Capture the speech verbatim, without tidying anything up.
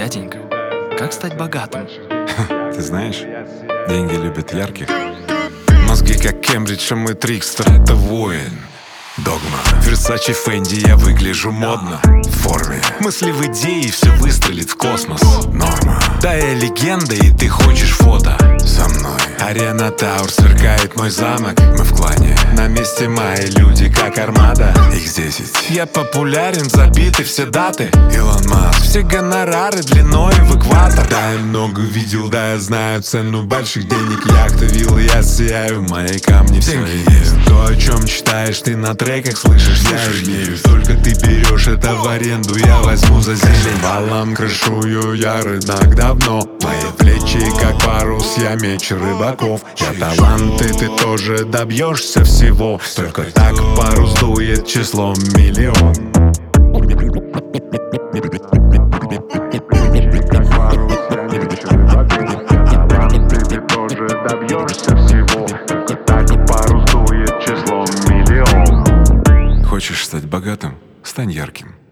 Дяденька, как стать богатым? Ты знаешь, деньги любят ярких. Мозги как Кембридж, а мы Трикстер. Это воин. Догма. Версачи, Фенди, я выгляжу модно. В форме. Мысли в идее, все выстрелит в космос. Норма. Да, я легенда, и ты хочешь фото со мной. Арена Тауэр, сверкает мой замок. Мы в клане. На месте мои люди, как армада. Их десять. Я популярен, забиты все даты. Илон Маск. Все гонорары длиной в экватор. Да, я много видел, да, я знаю цену больших денег. Яхта, виллы, я сияю, в моей камне все есть. То, о чем читаешь ты на треках, слышишь, я имею. Только ты берешь это в аренду, я возьму за зелень. Валом крышую я рынок давно. Мои плечи как парус, я меч рыбаков. Я талант, и ты тоже добьешься всего. Только так парус дует числом миллион. Хочешь стать богатым? Стань ярким.